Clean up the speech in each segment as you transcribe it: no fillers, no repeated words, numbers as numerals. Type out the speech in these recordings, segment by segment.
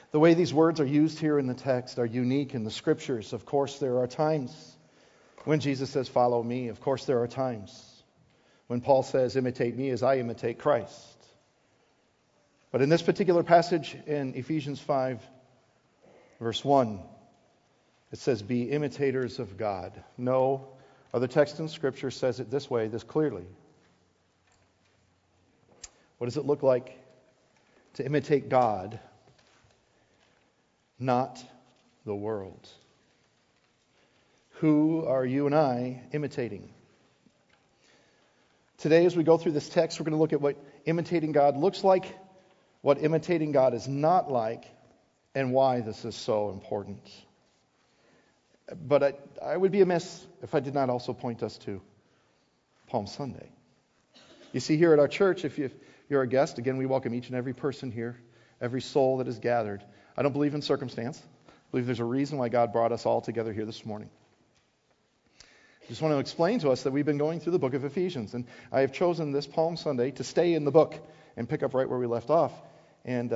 The way these words are used here in the text are unique in the Scriptures. Of course, there are times when Jesus says, "Follow me." Of course, there are times when Paul says, "Imitate me as I imitate Christ." But in this particular passage in Ephesians 5, verse 1, it says, "Be imitators of God." No other text in Scripture says it this way, this clearly. What does it look like to imitate God, not the world? Who are you and I imitating? Today, as we go through this text, we're going to look at what imitating God looks like, what imitating God is not like, and why this is so important. But I would be amiss if I did not also point us to Palm Sunday. You see, here at our church, if you're a guest, again, we welcome each and every person here, every soul that is gathered. I don't believe in circumstance. I believe there's a reason why God brought us all together here this morning. I just want to explain to us that we've been going through the book of Ephesians, and I have chosen this Palm Sunday to stay in the book and pick up right where we left off. And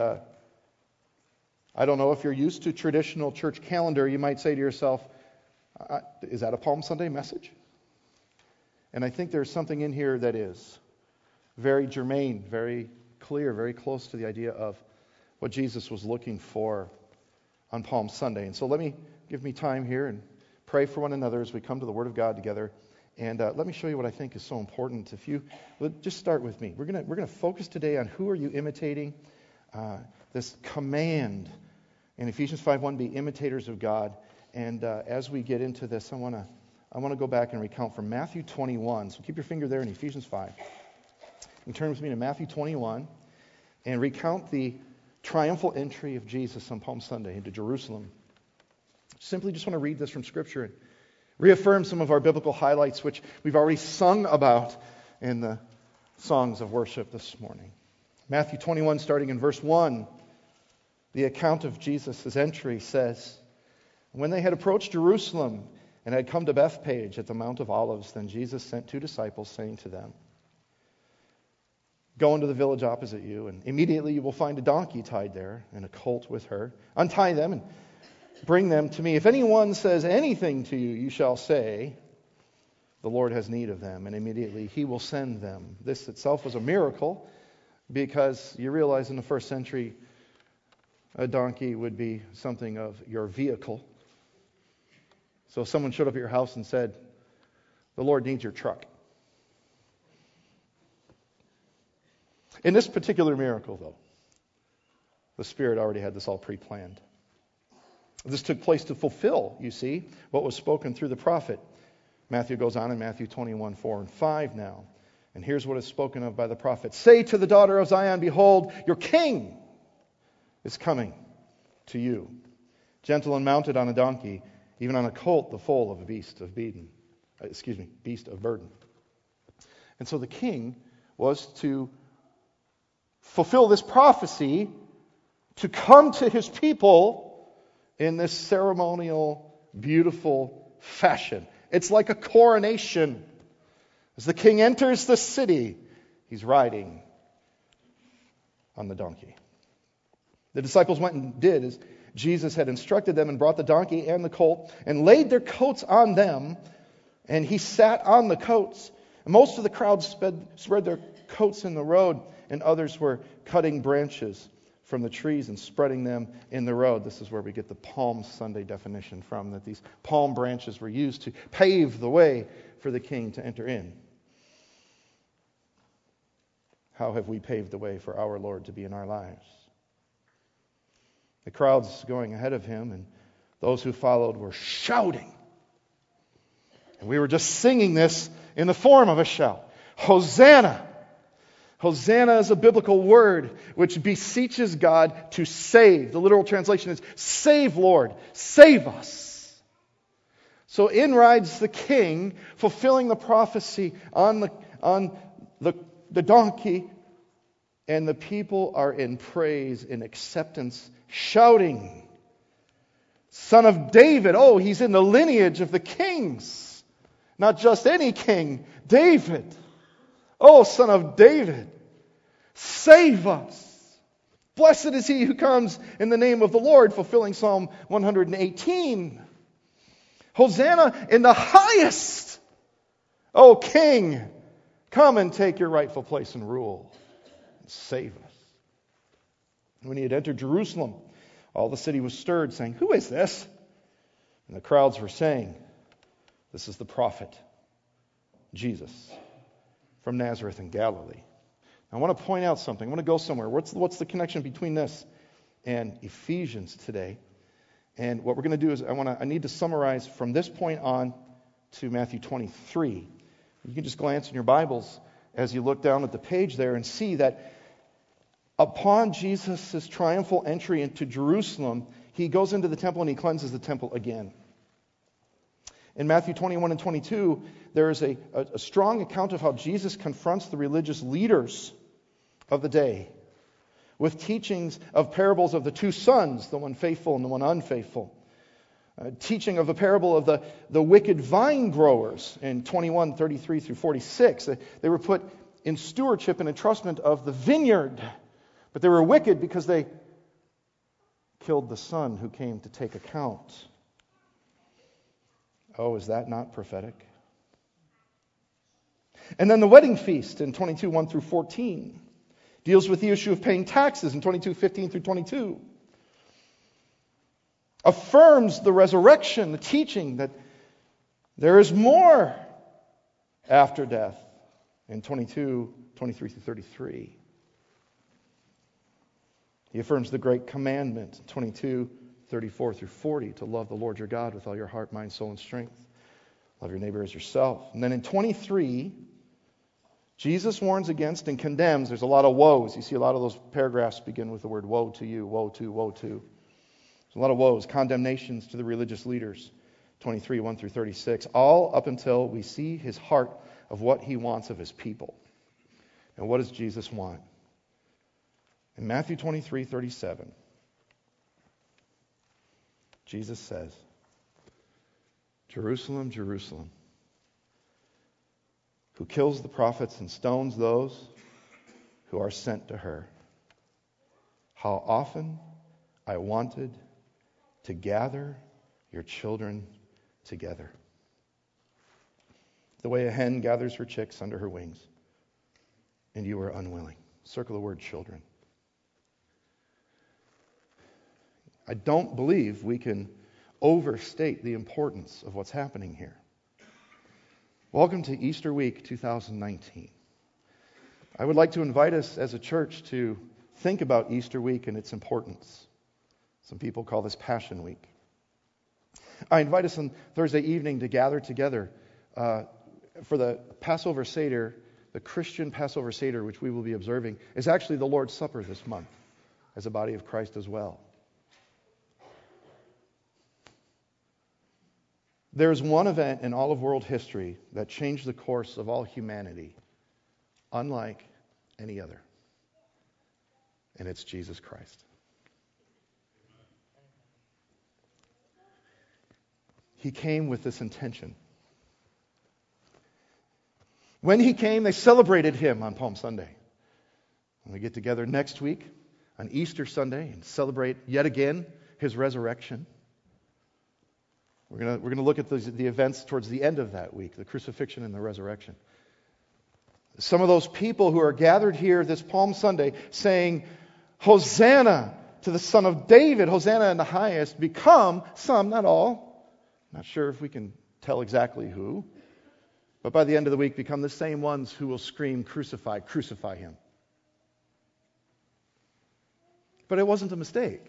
I don't know if you're used to traditional church calendar, you might say to yourself, is that a Palm Sunday message? And I think there's something in here that is very germane, very clear, very close to the idea of what Jesus was looking for on Palm Sunday. And so give me time here and pray for one another as we come to the Word of God together. And let me show you what I think is so important. Just start with me. We're gonna focus today on who are you imitating. This command in Ephesians 5:1, be imitators of God. And as we get into this, I want to go back and recount from Matthew 21. So keep your finger there in Ephesians 5. You turn with me to Matthew 21 and recount the triumphal entry of Jesus on Palm Sunday into Jerusalem. Simply just want to read this from Scripture and reaffirm some of our biblical highlights, which we've already sung about in the songs of worship this morning. Matthew 21, starting in verse 1, the account of Jesus' entry says, "When they had approached Jerusalem and had come to Bethphage at the Mount of Olives, then Jesus sent 2 disciples, saying to them, 'Go into the village opposite you, and immediately you will find a donkey tied there and a colt with her. Untie them and bring them to me. If anyone says anything to you, you shall say, the Lord has need of them, and immediately he will send them.'" This itself was a miracle, because you realize in the first century, a donkey would be something of your vehicle. So if someone showed up at your house and said, "The Lord needs your truck." In this particular miracle, though, the Spirit already had this all pre-planned. This took place to fulfill, you see, what was spoken through the prophet. Matthew goes on in Matthew 21, 4 and 5 now. And here's what is spoken of by the prophet. "Say to the daughter of Zion, behold, your king is coming to you, gentle and mounted on a donkey, even on a colt, the foal of a beast of burden." And so the king was to fulfill this prophecy, to come to his people in this ceremonial, beautiful fashion. It's like a coronation. As the king enters the city, he's riding on the donkey. The disciples went and did as Jesus had instructed them, and brought the donkey and the colt and laid their coats on them, and he sat on the coats. And most of the crowd spread their coats in the road, and others were cutting branches from the trees and spreading them in the road. This is where we get the Palm Sunday definition from, that these palm branches were used to pave the way for the king to enter in. How have we paved the way for our Lord to be in our lives? The crowds going ahead of him and those who followed were shouting. And we were just singing this in the form of a shout. Hosanna! Hosanna is a biblical word which beseeches God to save. The literal translation is, "Save, Lord, save us." So in rides the king, fulfilling the prophecy on the donkey, and the people are in praise, in acceptance, shouting, "Son of David." Oh, he's in the lineage of the kings. Not just any king, David. Oh, Son of David, save us. Blessed is he who comes in the name of the Lord, fulfilling Psalm 118. Hosanna in the highest. O King, come and take your rightful place and rule. And save us. When he had entered Jerusalem, all the city was stirred, saying, Who is this? And the crowds were saying, This is the prophet, Jesus, from Nazareth in Galilee. I want to point out something. I want to go somewhere. What's the connection between this and Ephesians today? And what we're going to do is I need to summarize from this point on to Matthew 23. You can just glance in your Bibles as you look down at the page there and see that upon Jesus' triumphal entry into Jerusalem, he goes into the temple and he cleanses the temple again. In Matthew 21 and 22, there is a strong account of how Jesus confronts the religious leaders of the day with teachings of parables of the two sons, the one faithful and the one unfaithful. Teaching of a parable of the wicked vine growers in 21:33 through 46. They were put in stewardship and entrustment of the vineyard, but they were wicked because they killed the son who came to take account. Oh, is that not prophetic? And then the wedding feast in 22:1 through 14 deals with the issue of paying taxes in 22:15 through 22. Affirms the resurrection, the teaching that there is more after death in 22:23 through 33. He affirms the great commandment, 22:34 through 40, to love the Lord your God with all your heart, mind, soul, and strength. Love your neighbor as yourself. And then in 23, Jesus warns against and condemns. There's a lot of woes. You see a lot of those paragraphs begin with the word woe to you, woe to, woe to. There's a lot of woes, condemnations to the religious leaders, 23:1 through 36, all up until we see his heart of what he wants of his people. And what does Jesus want? In Matthew 23:37, Jesus says, Jerusalem, Jerusalem, who kills the prophets and stones those who are sent to her. How often I wanted to gather your children together, the way a hen gathers her chicks under her wings, and you were unwilling. Circle the word children. I don't believe we can overstate the importance of what's happening here. Welcome to Easter Week 2019. I would like to invite us as a church to think about Easter Week and its importance. Some people call this Passion Week. I invite us on Thursday evening to gather together for the Passover Seder. The Christian Passover Seder, which we will be observing, is actually the Lord's Supper this month as a body of Christ as well. There's one event in all of world history that changed the course of all humanity, unlike any other. And it's Jesus Christ. He came with this intention. When he came, they celebrated him on Palm Sunday. And we get together next week on Easter Sunday and celebrate yet again his resurrection. We're going to look at the events towards the end of that week, the crucifixion and the resurrection. Some of those people who are gathered here this Palm Sunday saying, Hosanna to the Son of David, Hosanna in the highest, become some, not all, not sure if we can tell exactly who, but by the end of the week become the same ones who will scream, crucify, crucify him. But it wasn't a mistake.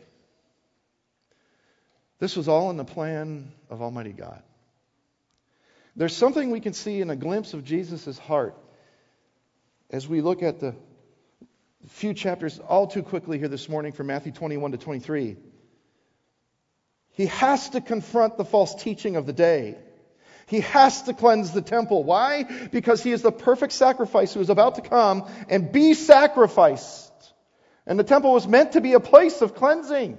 This was all in the plan of Almighty God. There's something we can see in a glimpse of Jesus' heart as we look at the few chapters all too quickly here this morning from Matthew 21 to 23. He has to confront the false teaching of the day. He has to cleanse the temple. Why? Because he is the perfect sacrifice who is about to come and be sacrificed. And the temple was meant to be a place of cleansing.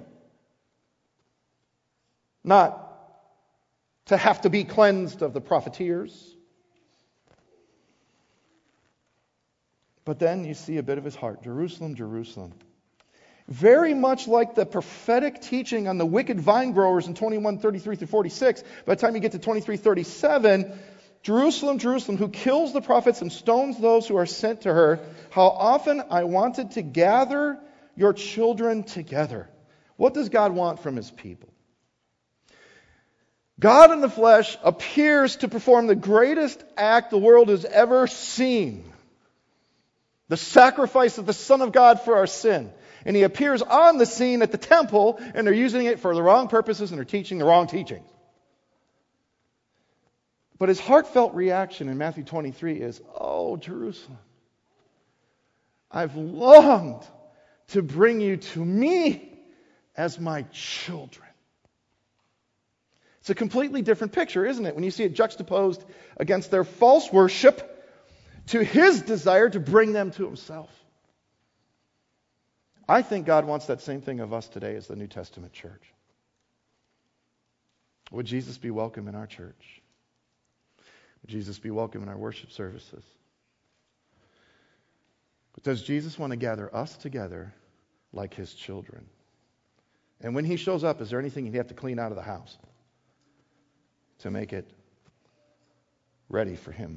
Not to have to be cleansed of the profiteers. But then you see a bit of his heart. Jerusalem, Jerusalem. Very much like the prophetic teaching on the wicked vine growers in 21:33 through 46. By the time you get to 23:37, Jerusalem, Jerusalem, who kills the prophets and stones those who are sent to her, how often I wanted to gather your children together. What does God want from his people? God in the flesh appears to perform the greatest act the world has ever seen. The sacrifice of the Son of God for our sin. And he appears on the scene at the temple, and they're using it for the wrong purposes, and they're teaching the wrong teachings. But his heartfelt reaction in Matthew 23 is, oh, Jerusalem, I've longed to bring you to me as my children. It's a completely different picture, isn't it? When you see it juxtaposed against their false worship to his desire to bring them to himself. I think God wants that same thing of us today as the New Testament church. Would Jesus be welcome in our church? Would Jesus be welcome in our worship services? But does Jesus want to gather us together like his children? And when he shows up, is there anything he'd have to clean out of the house to make it ready for him?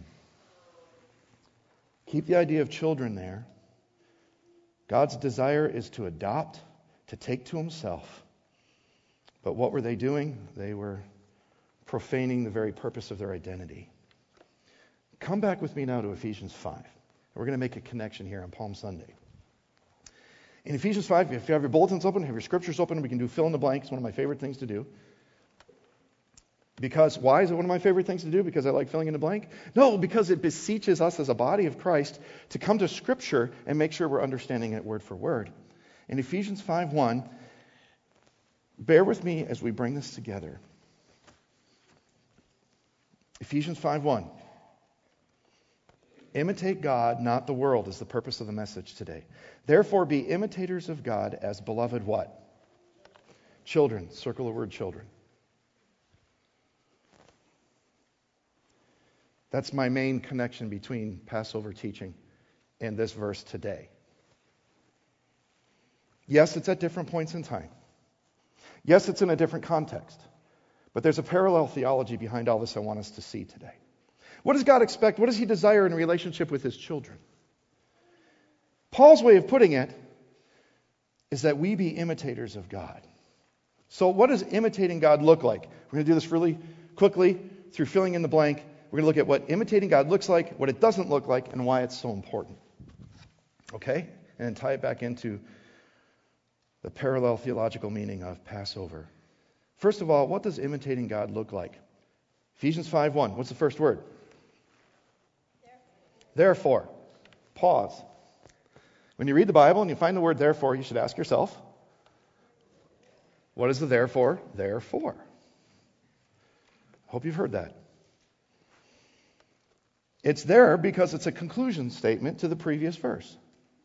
Keep the idea of children there. God's desire is to adopt, to take to himself. But what were they doing? They were profaning the very purpose of their identity. Come back with me now to Ephesians 5. We're going to make a connection here on Palm Sunday. In Ephesians 5, if you have your bulletins open, have your scriptures open, we can do fill in the blank. It's one of my favorite things to do. Because, why is it one of my favorite things to do? Because I like filling in the blank? No, because it beseeches us as a body of Christ to come to Scripture and make sure we're understanding it word for word. In Ephesians 5:1, bear with me as we bring this together. Ephesians 5:1. Imitate God, not the world, is the purpose of the message today. Therefore, be imitators of God as beloved what? Children. Circle the word children. That's my main connection between Passover teaching and this verse today. Yes, it's at different points in time. Yes, it's in a different context. But there's a parallel theology behind all this I want us to see today. What does God expect? What does he desire in a relationship with his children? Paul's way of putting it is that we be imitators of God. So what does imitating God look like? We're going to do this really quickly through filling in the blank. We're going to look at what imitating God looks like, what it doesn't look like, and why it's so important. Okay? And then tie it back into the parallel theological meaning of Passover. First of all, what does imitating God look like? Ephesians 5:1. What's the first word? Therefore. Pause. When you read the Bible and you find the word therefore, you should ask yourself, what is the therefore there for? Hope you've heard that. It's there because it's a conclusion statement to the previous verse.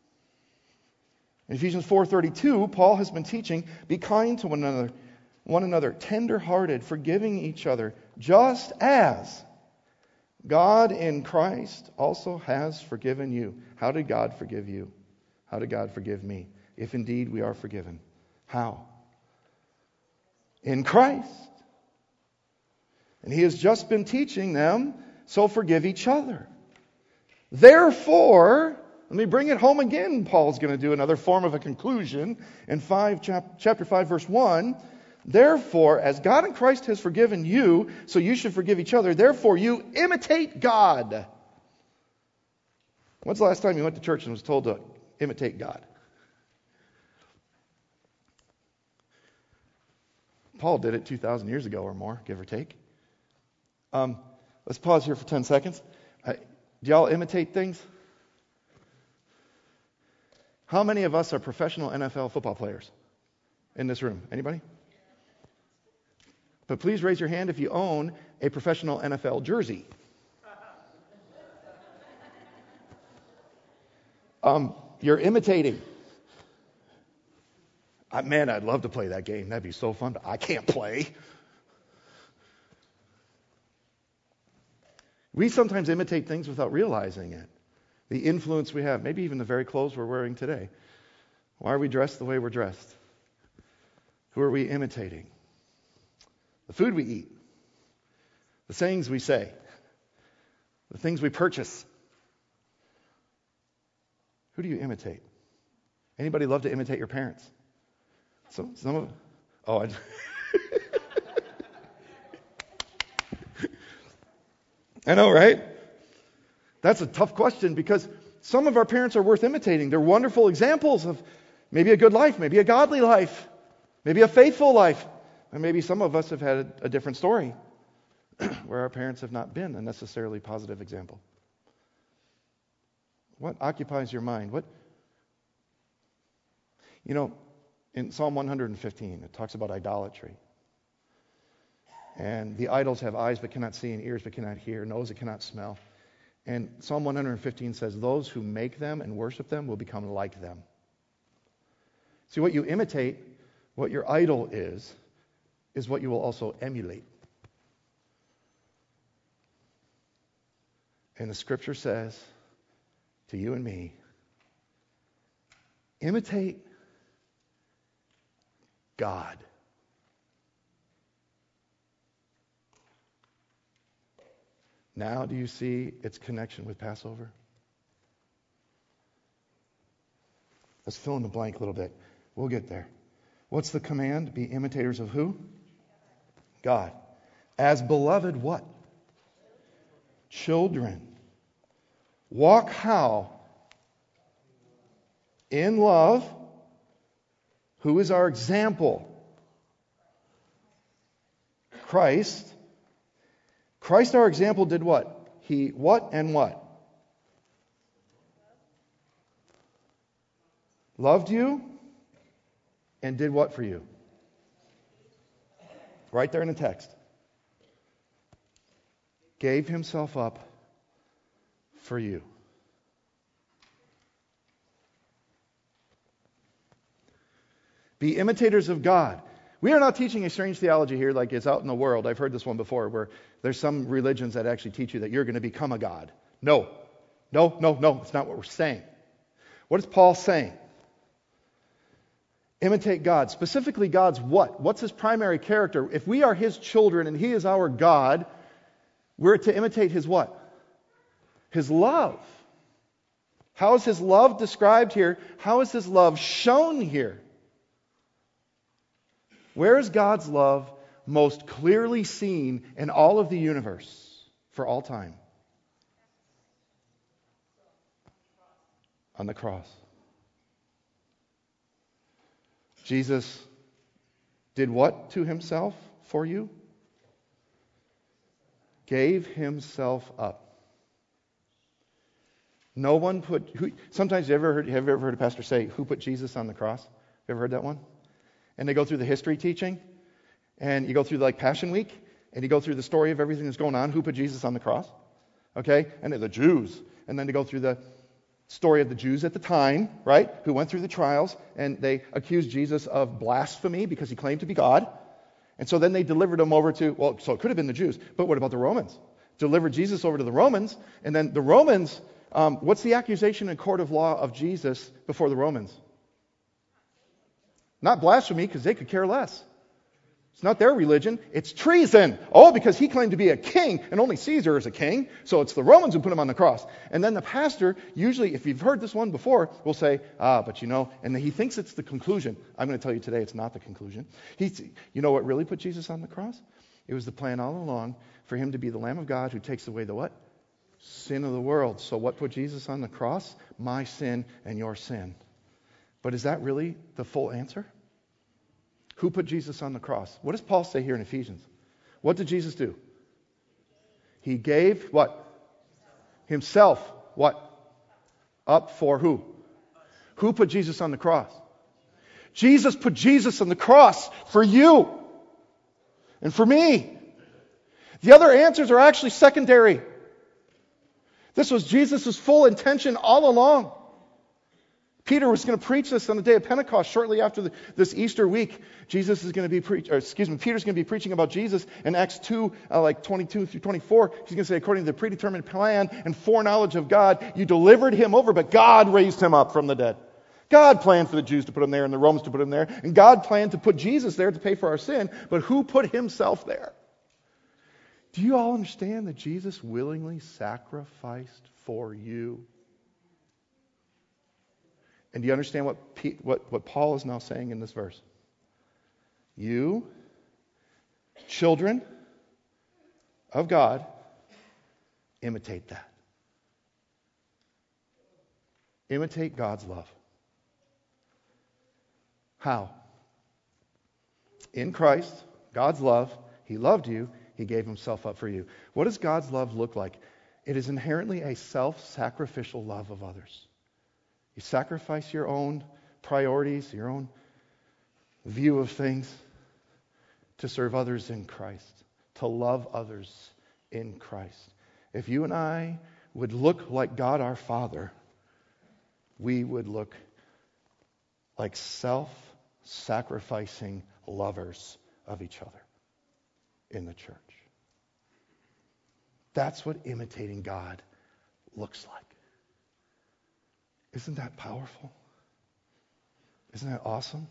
In Ephesians 4:32, Paul has been teaching, be kind to one another, tender-hearted, forgiving each other, just as God in Christ also has forgiven you. How did God forgive you? How did God forgive me? If indeed we are forgiven. How? In Christ. And he has just been teaching them, so forgive each other. Therefore, let me bring it home again. Paul's going to do another form of a conclusion in chapter 5, verse 1. Therefore, as God in Christ has forgiven you, so you should forgive each other. Therefore, you imitate God. When's the last time you went to church and was told to imitate God? Paul did it 2,000 years ago or more, give or take. Let's pause here for 10 seconds. Do y'all imitate things? How many of us are professional NFL football players in this room? Anybody? But please raise your hand if you own a professional NFL jersey. You're imitating. Man, I'd love to play that game. That'd be so fun, but I can't play. We sometimes imitate things without realizing it. The influence we have, maybe even the very clothes we're wearing today. Why are we dressed the way we're dressed? Who are we imitating? The food we eat, the sayings we say, the things we purchase. Who do you imitate? Anybody love to imitate your parents? Some of I know, right? That's a tough question because some of our parents are worth imitating. They're wonderful examples of maybe a good life, maybe a godly life, maybe a faithful life. And maybe some of us have had a different story where our parents have not been a necessarily positive example. What occupies your mind? In Psalm 115, it talks about idolatry. And the idols have eyes but cannot see, and ears but cannot hear, nose that cannot smell. And Psalm 115 says, those who make them and worship them will become like them. See, what you imitate, what your idol is what you will also emulate. And the scripture says to you and me, imitate God. Now do you see its connection with Passover? Let's fill in the blank a little bit. We'll get there. What's the command? Be imitators of who? God. As beloved what? Children. Walk how? In love. Who is our example? Christ. Christ, our example, did what? He what and what? Loved you and did what for you? Right there in the text. Gave himself up for you. Be imitators of God. We are not teaching a strange theology here like it's out in the world. I've heard this one before where there's some religions that actually teach you that you're going to become a god. No. That's not what we're saying. What is Paul saying? Imitate God. Specifically, God's what? What's his primary character? If we are his children and he is our God, we're to imitate his what? His love. How is his love described here? How is his love shown here? Where is God's love most clearly seen in all of the universe for all time? On the cross. Jesus did what to himself for you? Gave himself up. No one put... Sometimes have you ever heard a pastor say, who put Jesus on the cross? You ever heard that one? And they go through the history teaching, and you go through like Passion Week, and you go through the story of everything that's going on. Who put Jesus on the cross? Okay? And they're the Jews. And then they go through the story of the Jews at the time, right? Who went through the trials, and they accused Jesus of blasphemy because he claimed to be God. And so then they delivered him over to, so it could have been the Jews, but what about the Romans? Delivered Jesus over to the Romans, and then the Romans, what's the accusation in court of law of Jesus before the Romans? Not blasphemy, because they could care less. It's not their religion. It's treason. Oh, because he claimed to be a king, and only Caesar is a king, so it's the Romans who put him on the cross. And then the pastor, usually, if you've heard this one before, will say, but you know, and he thinks it's the conclusion. I'm going to tell you today it's not the conclusion. You know what really put Jesus on the cross? It was the plan all along for him to be the Lamb of God who takes away the what? Sin of the world. So what put Jesus on the cross? My sin and your sin. But is that really the full answer? Who put Jesus on the cross? What does Paul say here in Ephesians? What did Jesus do? He gave what? Himself. What? Up for who? Who put Jesus on the cross? Jesus put Jesus on the cross for you and for me. The other answers are actually secondary. This was Jesus' full intention all along. Peter was going to preach this on the day of Pentecost shortly after this Easter week. Peter's going to be preaching about Jesus in Acts 2, 22 through 24. He's going to say, according to the predetermined plan and foreknowledge of God, you delivered him over, but God raised him up from the dead. God planned for the Jews to put him there and the Romans to put him there. And God planned to put Jesus there to pay for our sin. But who put himself there? Do you all understand that Jesus willingly sacrificed for you? And do you understand what Paul is now saying in this verse? You, children of God, imitate that. Imitate God's love. How? In Christ, God's love, He loved you, He gave Himself up for you. What does God's love look like? It is inherently a self-sacrificial love of others. You sacrifice your own priorities, your own view of things to serve others in Christ, to love others in Christ. If you and I would look like God our Father, we would look like self-sacrificing lovers of each other in the church. That's what imitating God looks like. Isn't that powerful? Isn't that awesome?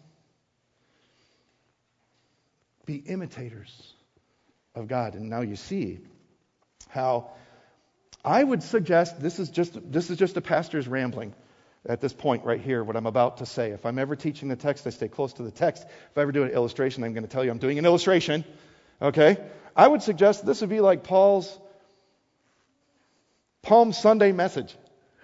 Be imitators of God. And now you see how I would suggest this is just a pastor's rambling at this point right here, what I'm about to say. If I'm ever teaching the text, I stay close to the text. If I ever do an illustration, I'm going to tell you I'm doing an illustration. Okay? I would suggest this would be like Paul's Palm Sunday message.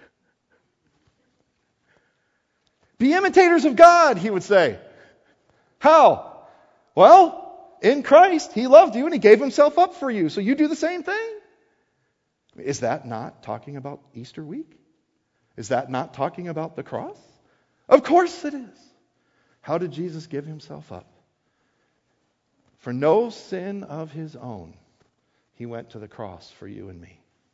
Be imitators of God, he would say. How? Well, in Christ, He loved you and He gave Himself up for you. So you do the same thing. Is that not talking about Easter week? Is that not talking about the cross? Of course it is. How did Jesus give Himself up? For no sin of His own, He went to the cross for you and me.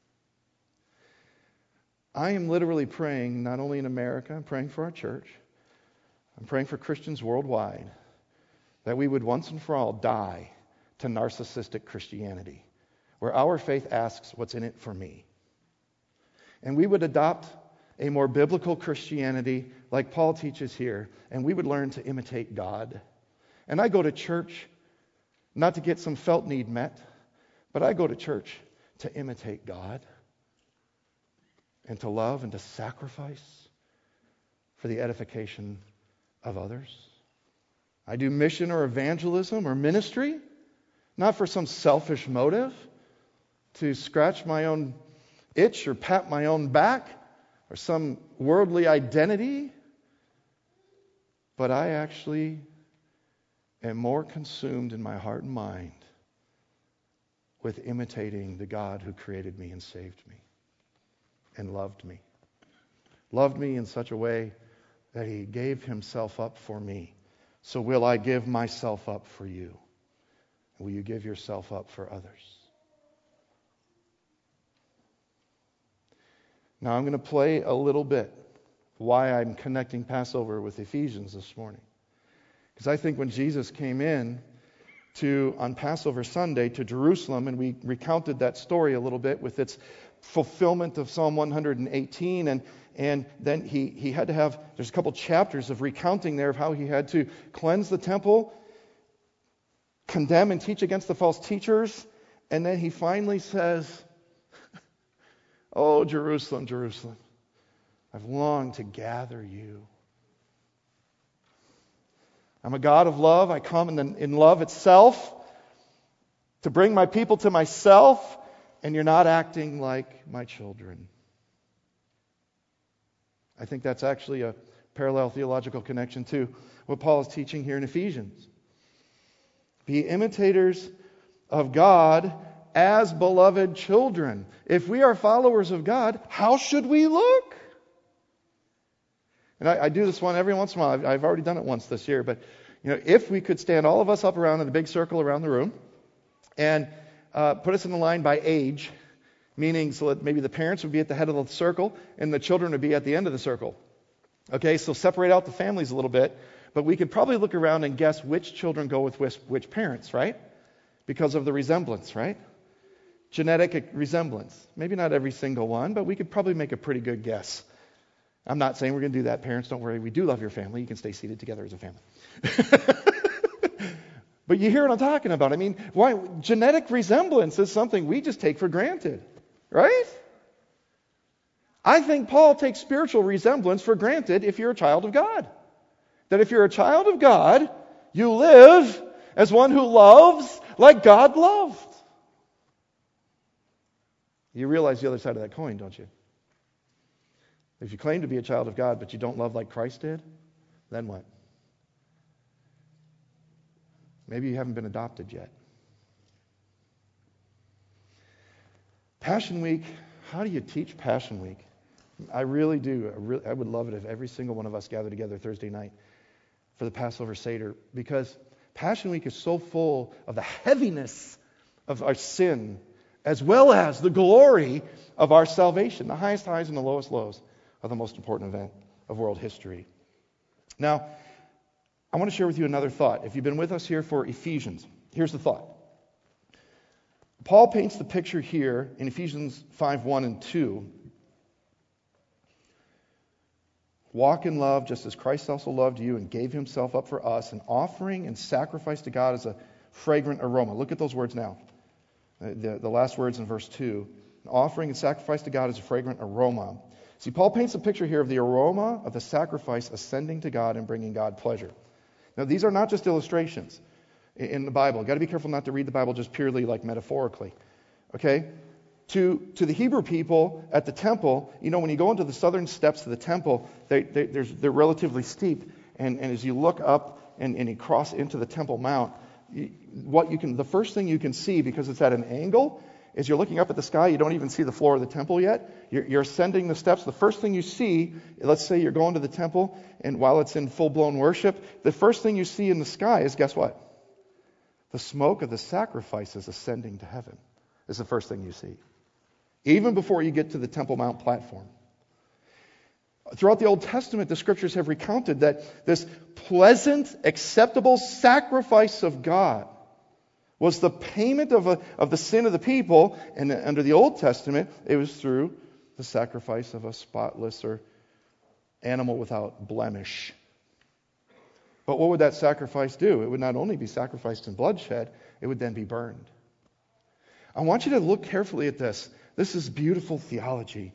I am literally praying, not only in America, I'm praying for our church. I'm praying for Christians worldwide, that we would once and for all die to narcissistic Christianity, where our faith asks, what's in it for me? And we would adopt a more biblical Christianity like Paul teaches here, and we would learn to imitate God. And I go to church not to get some felt need met, but I go to church to imitate God and to love and to sacrifice for the edification of others. I do mission or evangelism or ministry, not for some selfish motive, to scratch my own itch or pat my own back or some worldly identity, but I actually am more consumed in my heart and mind with imitating the God who created me and saved me and loved me. Loved me in such a way that He gave Himself up for me. So will I give myself up for you? Will you give yourself up for others? Now I'm going to play a little bit why I'm connecting Passover with Ephesians this morning. Because I think when Jesus came in on Passover Sunday to Jerusalem, and we recounted that story a little bit with its fulfillment of Psalm 118, and then he had to have, there's a couple chapters of recounting there of how He had to cleanse the temple, condemn and teach against the false teachers, and then He finally says, oh, Jerusalem, Jerusalem, I've longed to gather you. I'm a God of love. I come in love itself to bring my people to myself, and you're not acting like my children. I think that's actually a parallel theological connection to what Paul is teaching here in Ephesians. Be imitators of God as beloved children. If we are followers of God, how should we look? And I do this one every once in a while. I've already done it once this year. But if we could stand all of us up around in a big circle around the room and put us in the line by age, meaning so that maybe the parents would be at the head of the circle and the children would be at the end of the circle. Okay, so separate out the families a little bit. But we could probably look around and guess which children go with which parents, right? Because of the resemblance, right? Genetic resemblance. Maybe not every single one, but we could probably make a pretty good guess I'm not saying we're going to do that. Parents, don't worry. We do love your family. You can stay seated together as a family. But you hear what I'm talking about. I mean, why genetic resemblance is something we just take for granted, right? I think Paul takes spiritual resemblance for granted if you're a child of God. That if you're a child of God, you live as one who loves like God loved. You realize the other side of that coin, don't you? If you claim to be a child of God, but you don't love like Christ did, then what? Maybe you haven't been adopted yet. Passion Week, how do you teach Passion Week? I really do. I would love it if every single one of us gathered together Thursday night for the Passover Seder, because Passion Week is so full of the heaviness of our sin as well as the glory of our salvation. The highest highs and the lowest lows are the most important event of world history. Now, I want to share with you another thought. If you've been with us here for Ephesians, here's the thought. Paul paints the picture here in Ephesians 5:1 and 2. Walk in love just as Christ also loved you and gave himself up for us, an offering and sacrifice to God as a fragrant aroma. Look at those words now. The last words in verse 2. An offering and sacrifice to God as a fragrant aroma. See, Paul paints a picture here of the aroma of the sacrifice ascending to God and bringing God pleasure. Now, these are not just illustrations in the Bible. You've got to be careful not to read the Bible just purely like metaphorically. Okay? To the Hebrew people at the temple, when you go into the southern steps of the temple, they're relatively steep. And as you look up and you cross into the Temple Mount, the first thing you can see, because it's at an angle, is you're looking up at the sky. You don't even see the floor of the temple yet. You're ascending the steps. The first thing you see, let's say you're going to the temple, and while it's in full-blown worship, the first thing you see in the sky is, guess what? The smoke of the sacrifices ascending to heaven is the first thing you see. Even before you get to the Temple Mount platform. Throughout the Old Testament, the Scriptures have recounted that this pleasant, acceptable sacrifice of God was the payment of the sin of the people, and under the Old Testament, it was through the sacrifice of a spotless or animal without blemish. But what would that sacrifice do? It would not only be sacrificed in bloodshed, it would then be burned. I want you to look carefully at this. This is beautiful theology.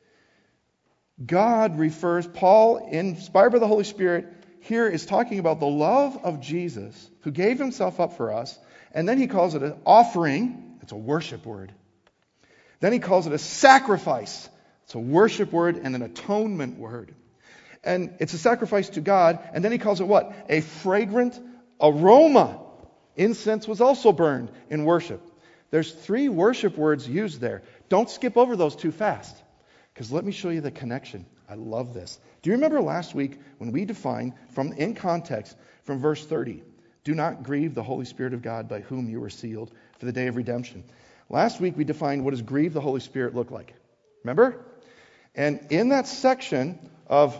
Paul, inspired by the Holy Spirit, here is talking about the love of Jesus, who gave himself up for us. And then he calls it an offering. It's a worship word. Then he calls it a sacrifice. It's a worship word and an atonement word. And it's a sacrifice to God. And then he calls it what? A fragrant aroma. Incense was also burned in worship. There's 3 worship words used there. Don't skip over those too fast, because let me show you the connection. I love this. Do you remember last week when we defined in context from verse 30? Do not grieve the Holy Spirit of God, by whom you were sealed for the day of redemption. Last week we defined what does grieve the Holy Spirit look like. Remember? And in that section of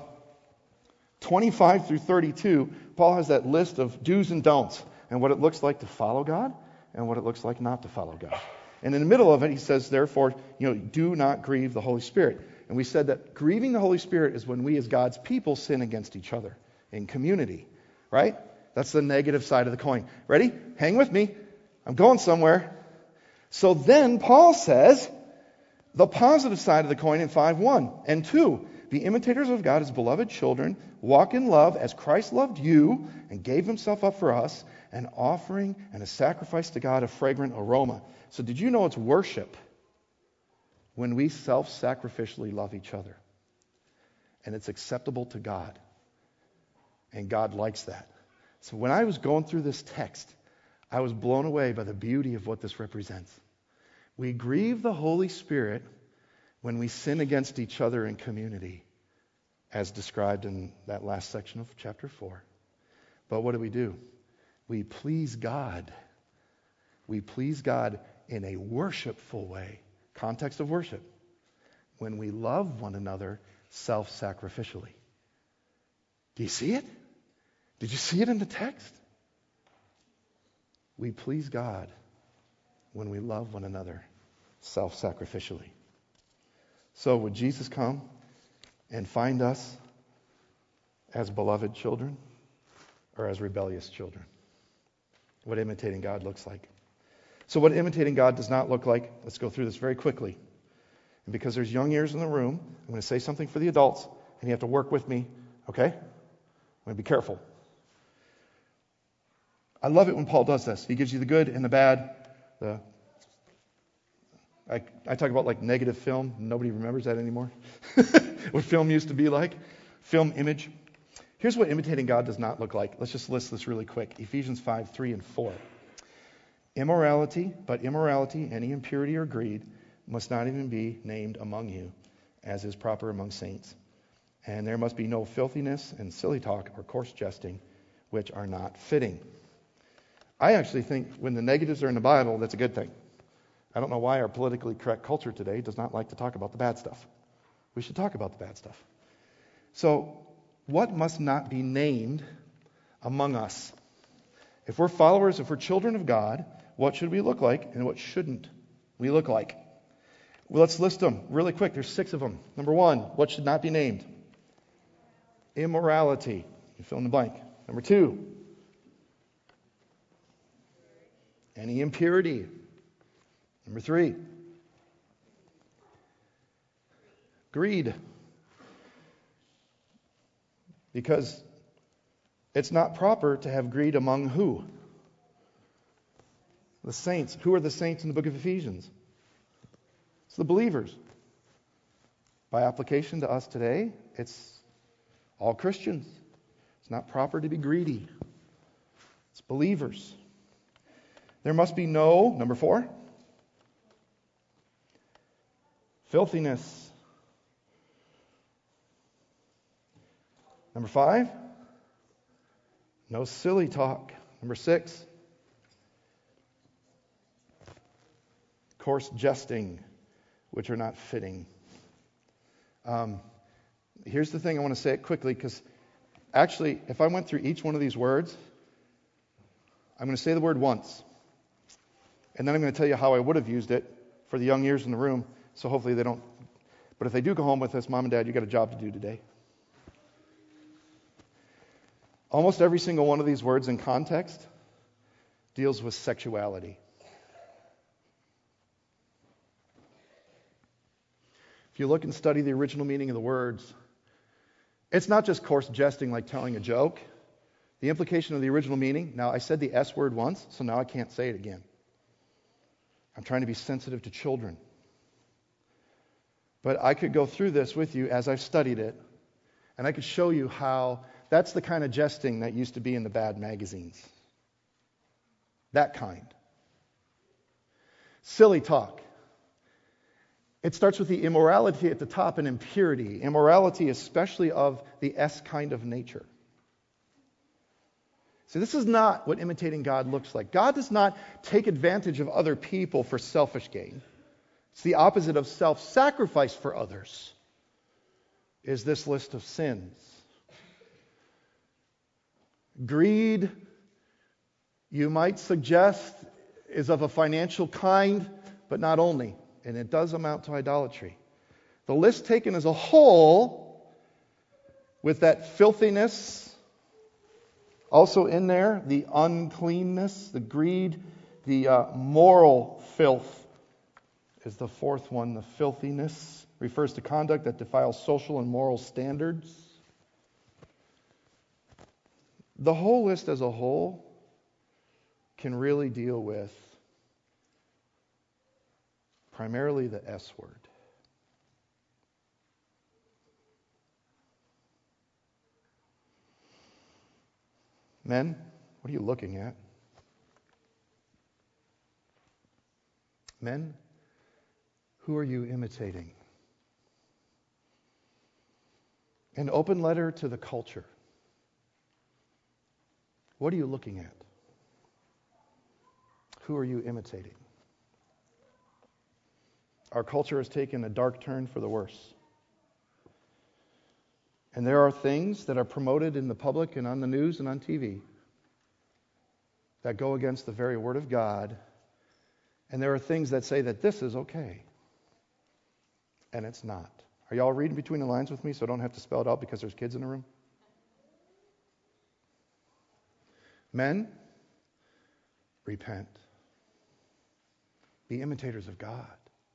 25 through 32, Paul has that list of do's and don'ts and what it looks like to follow God and what it looks like not to follow God. And in the middle of it, he says, therefore, do not grieve the Holy Spirit. And we said that grieving the Holy Spirit is when we as God's people sin against each other in community, right? That's the negative side of the coin. Ready? Hang with me. I'm going somewhere. So then Paul says the positive side of the coin in 5:1 and 2. Be imitators of God as beloved children. Walk in love as Christ loved you and gave himself up for us, an offering and a sacrifice to God, a fragrant aroma. So did you know it's worship when we self-sacrificially love each other? And it's acceptable to God. And God likes that. So when I was going through this text, I was blown away by the beauty of what this represents. We grieve the Holy Spirit when we sin against each other in community, as described in that last section of chapter 4. But what do? We please God. We please God in a worshipful way. Context of worship. When we love one another self-sacrificially. Do you see it? Did you see it in the text? We please God when we love one another self-sacrificially. So would Jesus come and find us as beloved children or as rebellious children. What imitating God looks like. So what imitating God does not look like, let's go through this very quickly. And because there's young ears in the room, I'm going to say something for the adults, and you have to work with me, okay? I'm going to be careful. I love it when Paul does this. He gives you the good and the bad. I talk about like negative film. Nobody remembers that anymore. What film used to be like. Film image. Here's what imitating God does not look like. Let's just list this really quick. Ephesians 5, 3, and 4. Immorality, any impurity or greed, must not even be named among you, as is proper among saints. And there must be no filthiness and silly talk or coarse jesting, which are not fitting. I actually think when the negatives are in the Bible, that's a good thing. I don't know why our politically correct culture today does not like to talk about the bad stuff. We should talk about the bad stuff. So, what must not be named among us? If we're followers, if we're children of God, what should we look like and what shouldn't we look like? Well, let's list them really quick. There's 6 of them. Number 1, what should not be named? Immorality. You fill in the blank. Number 2, any impurity. Number 3, greed. Because it's not proper to have greed among who? The saints. Who are the saints in the book of Ephesians? It's the believers. By application to us today, it's all Christians. It's not proper to be greedy. It's believers. There must be no, number 4, filthiness. Number 5, no silly talk. Number 6, coarse jesting, which are not fitting. Here's the thing, I want to say it quickly, because actually, if I went through each one of these words, I'm going to say the word once, and then I'm going to tell you how I would have used it for the young ears in the room, so hopefully they don't. But if they do go home with this, Mom and Dad, you got a job to do today. Almost every single one of these words in context deals with sexuality. If you look and study the original meaning of the words, it's not just coarse jesting like telling a joke. The implication of the original meaning, now I said the S word once, so now I can't say it again. I'm trying to be sensitive to children. But I could go through this with you as I've studied it, and I could show you how that's the kind of jesting that used to be in the bad magazines. That kind. Silly talk. It starts with the immorality at the top and impurity. Immorality especially of the S kind of nature. See, this is not what imitating God looks like. God does not take advantage of other people for selfish gain. It's the opposite of self-sacrifice for others, is this list of sins. Greed, you might suggest, is of a financial kind, but not only. And it does amount to idolatry. The list taken as a whole, with that filthiness also in there, the uncleanness, the greed, the moral filth is the 4th one. The filthiness refers to conduct that defiles social and moral standards. The whole list as a whole can really deal with primarily the S word. Men, what are you looking at? Men, who are you imitating? An open letter to the culture. What are you looking at? Who are you imitating? Our culture has taken a dark turn for the worse. And there are things that are promoted in the public and on the news and on TV that go against the very Word of God. And there are things that say that this is okay. And it's not. Are y'all reading between the lines with me so I don't have to spell it out because there's kids in the room? Men, repent. Be imitators of God.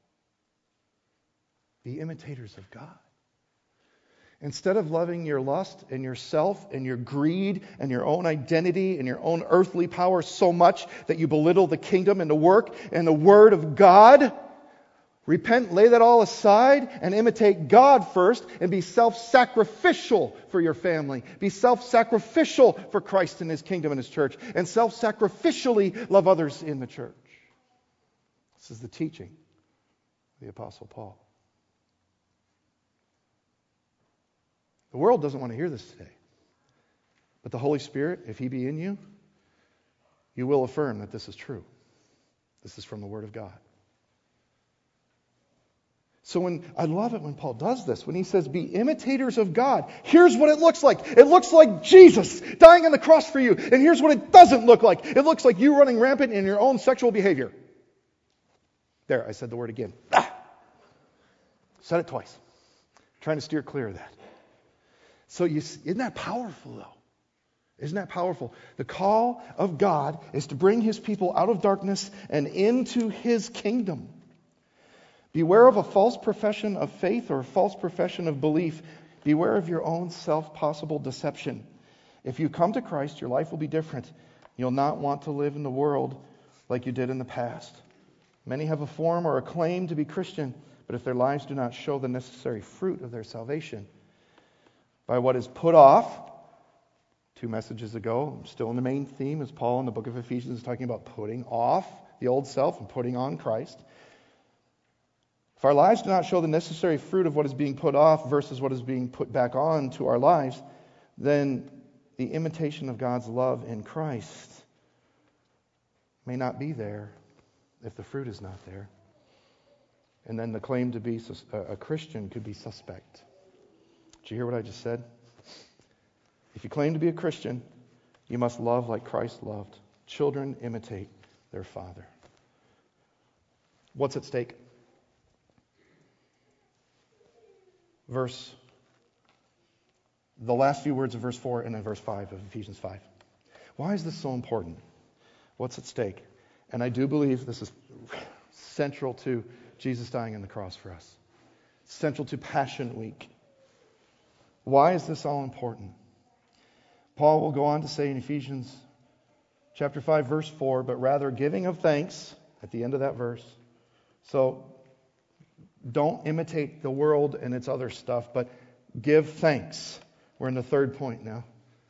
Be imitators of God. Instead of loving your lust and yourself and your greed and your own identity and your own earthly power so much that you belittle the kingdom and the work and the word of God, repent, lay that all aside, and imitate God first, and be self-sacrificial for your family. Be self-sacrificial for Christ and His kingdom and His church, and self-sacrificially love others in the church. This is the teaching of the Apostle Paul. The world doesn't want to hear this today. But the Holy Spirit, if He be in you, you will affirm that this is true. This is from the Word of God. So I love it when Paul does this, when he says, be imitators of God. Here's what it looks like. It looks like Jesus dying on the cross for you. And here's what it doesn't look like. It looks like you running rampant in your own sexual behavior. There, I said the word again. Said it twice. Trying to steer clear of that. So isn't that powerful, though? Isn't that powerful? The call of God is to bring His people out of darkness and into His kingdom. Beware of a false profession of faith or a false profession of belief. Beware of your own self-possible deception. If you come to Christ, your life will be different. You'll not want to live in the world like you did in the past. Many have a form or a claim to be Christian, but if their lives do not show the necessary fruit of their salvation, by what is put off, 2 messages ago, I'm still in the main theme, as Paul in the book of Ephesians is talking about putting off the old self and putting on Christ. If our lives do not show the necessary fruit of what is being put off versus what is being put back on to our lives, then the imitation of God's love in Christ may not be there if the fruit is not there. And then the claim to be a Christian could be suspect. Did you hear what I just said? If you claim to be a Christian, you must love like Christ loved. Children imitate their father. What's at stake? The last few words of verse 4 and then verse 5 of Ephesians 5. Why is this so important? What's at stake? And I do believe this is central to Jesus dying on the cross for us. Central to Passion Week. Why is this all important? Paul will go on to say in Ephesians chapter 5, verse 4, but rather giving of thanks at the end of that verse. So don't imitate the world and its other stuff, but give thanks. We're in the third point now.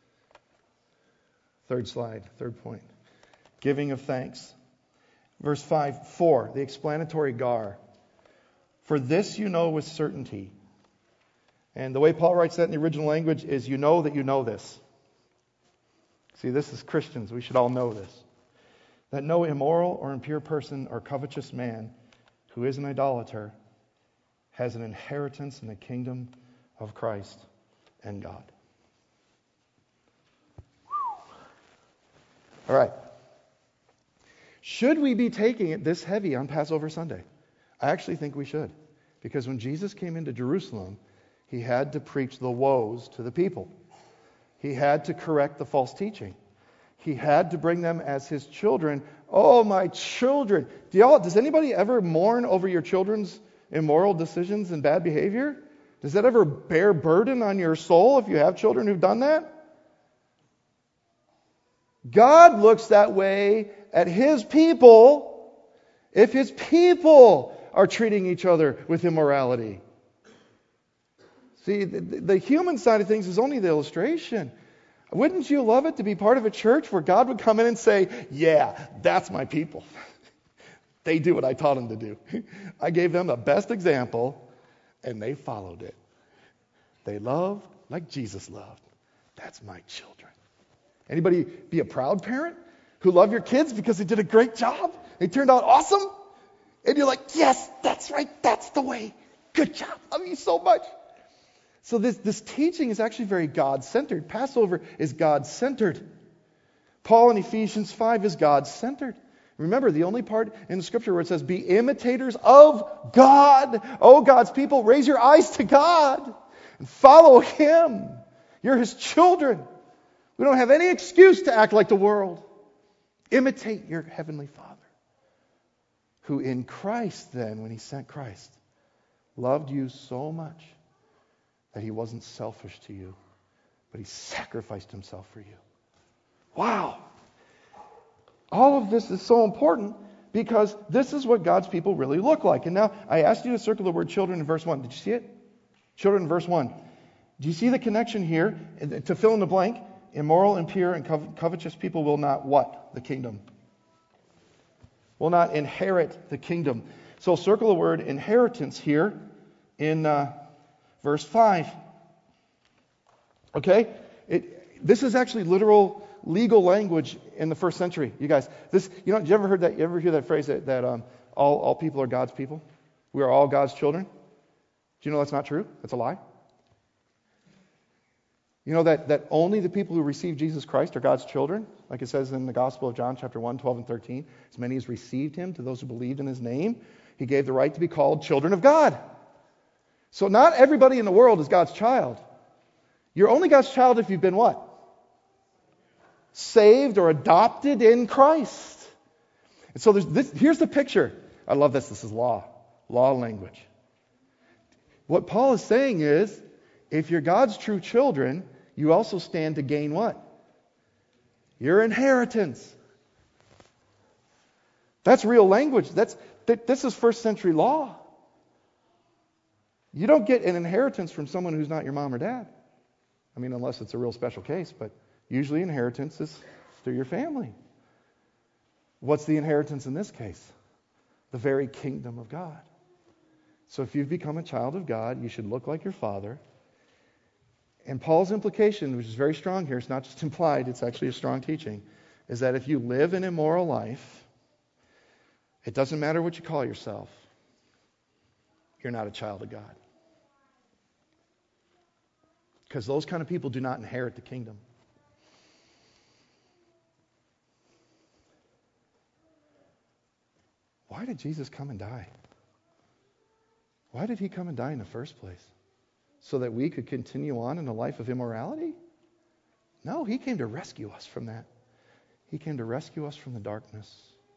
Third slide, third point. Giving of thanks. Verse 5, 4, the explanatory gar. For this you know with certainty. And the way Paul writes that in the original language is you know that you know this. See, this is Christians. We should all know this. That no immoral or impure person or covetous man who is an idolater has an inheritance in the kingdom of Christ and God. All right. Should we be taking it this heavy on Passover Sunday? I actually think we should. Because when Jesus came into Jerusalem, He had to preach the woes to the people. He had to correct the false teaching. He had to bring them as His children. Oh, my children. Does anybody ever mourn over your children's immoral decisions and bad behavior? Does that ever bear burden on your soul if you have children who've done that? God looks that way at His people if His people are treating each other with immorality. See, the human side of things is only the illustration. Wouldn't you love it to be part of a church where God would come in and say, yeah, that's my people. They do what I taught them to do. I gave them the best example, and they followed it. They love like Jesus loved. That's my children. Anybody be a proud parent who love your kids because they did a great job? They turned out awesome? And you're like, yes, that's right. That's the way. Good job. Love you so much. So this teaching is actually very God-centered. Passover is God-centered. Paul in Ephesians 5 is God-centered. Remember, the only part in the Scripture where it says, be imitators of God. Oh, God's people, raise your eyes to God and follow Him. You're His children. We don't have any excuse to act like the world. Imitate your Heavenly Father, who in Christ then, when He sent Christ, loved you so much that He wasn't selfish to you, but He sacrificed Himself for you. Wow! All of this is so important because this is what God's people really look like. And now I asked you to circle the word children in verse 1. Did you see it? Children in verse 1. Do you see the connection here? To fill in the blank, immoral, impure, and covetous people will not what? The kingdom. Will not inherit the kingdom. So circle the word inheritance here in verse 5. Okay? This is actually literal legal language in the first century, you guys. Did you ever heard that? You ever hear that phrase that all people are God's people? We are all God's children. Do you know that's not true? That's a lie. You know that only the people who receive Jesus Christ are God's children, like it says in the Gospel of John, chapter 1, 12 and 13. As many as received Him, to those who believed in His name, He gave the right to be called children of God. So not everybody in the world is God's child. You're only God's child if you've been what? Saved or adopted in Christ. And so here's the picture. I love this. This is law language. What Paul is saying is, if you're God's true children, you also stand to gain what? Your inheritance. That's real language. This is first century law. You don't get an inheritance from someone who's not your mom or dad. I mean, unless it's a real special case, but usually inheritance is through your family. What's the inheritance in this case? The very kingdom of God. So if you've become a child of God, you should look like your Father. And Paul's implication, which is very strong here, it's not just implied, it's actually a strong teaching, is that if you live an immoral life, it doesn't matter what you call yourself, you're not a child of God. Because those kind of people do not inherit the kingdom. Why did Jesus come and die? Why did He come and die in the first place? So that we could continue on in a life of immorality? No, He came to rescue us from that. He came to rescue us from the darkness.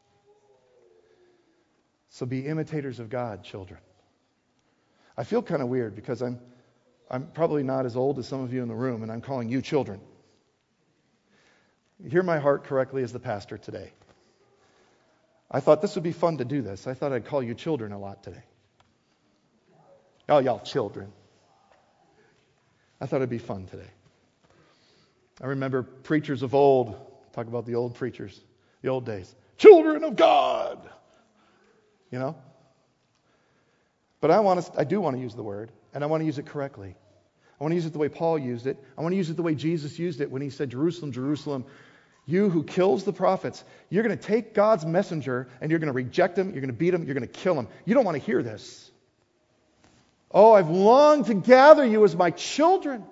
So be imitators of God, children. I feel kind of weird because I'm probably not as old as some of you in the room, and I'm calling you children. Hear my heart correctly as the pastor today. I thought this would be fun to do this. I thought I'd call you children a lot today. Oh, y'all children. I thought it'd be fun today. I remember preachers of old, talk about the old preachers, the old days. Children of God! You know? But I do want to use the word, and I want to use it correctly. I want to use it the way Paul used it. I want to use it the way Jesus used it when He said, Jerusalem, Jerusalem, you who kills the prophets, you're going to take God's messenger and you're going to reject him, you're going to beat him, you're going to kill him. You don't want to hear this. Oh, I've longed to gather you as my children.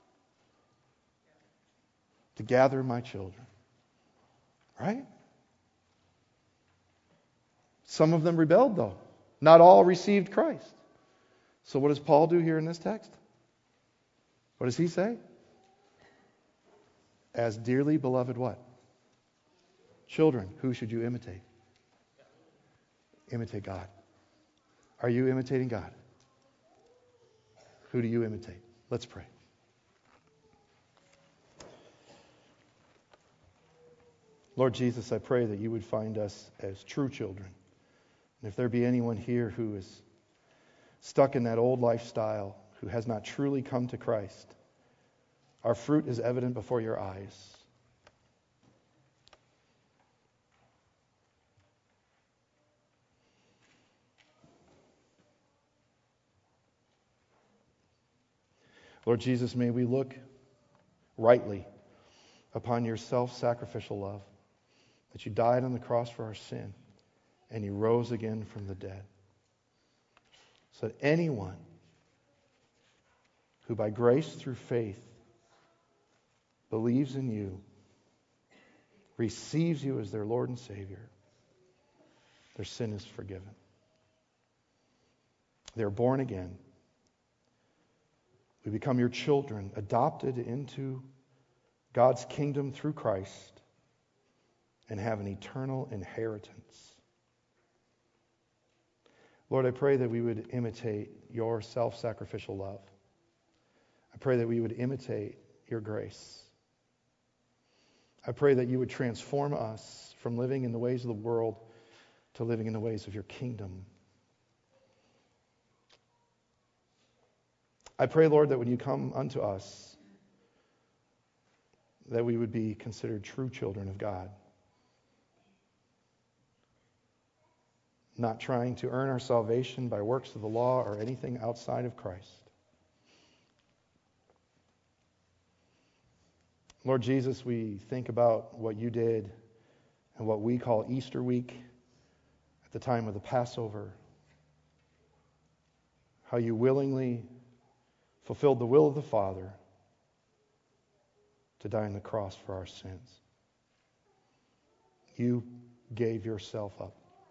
To gather my children. Right? Some of them rebelled, though. Not all received Christ. So what does Paul do here in this text? What does he say? As dearly beloved what? Children, who should you imitate? Imitate God. Are you imitating God? Who do you imitate? Let's pray. Lord Jesus, I pray that you would find us as true children. And if there be anyone here who is stuck in that old lifestyle, who has not truly come to Christ, our fruit is evident before your eyes. Lord Jesus, may we look rightly upon your self-sacrificial love, that you died on the cross for our sin, and you rose again from the dead. So that anyone who by grace through faith believes in you, receives you as their Lord and Savior, their sin is forgiven. They're born again. We become your children, adopted into God's kingdom through Christ, and have an eternal inheritance. Lord, I pray that we would imitate your self-sacrificial love. I pray that we would imitate your grace. I pray that you would transform us from living in the ways of the world to living in the ways of your kingdom. I pray, Lord, that when you come unto us, that we would be considered true children of God. Not trying to earn our salvation by works of the law or anything outside of Christ. Lord Jesus, we think about what you did and what we call Easter week at the time of the Passover. How you willingly fulfilled the will of the Father to die on the cross for our sins. You gave yourself up.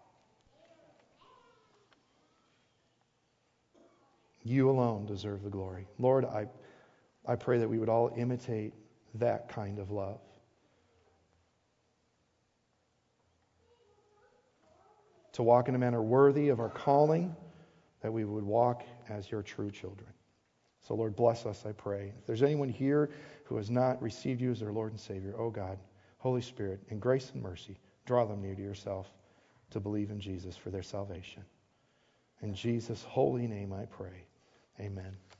You alone deserve the glory. Lord, I pray that we would all imitate that kind of love. To walk in a manner worthy of our calling, that we would walk as your true children. So Lord, bless us, I pray. If there's anyone here who has not received you as their Lord and Savior, oh God, Holy Spirit, in grace and mercy, draw them near to yourself to believe in Jesus for their salvation. In Jesus' holy name I pray. Amen.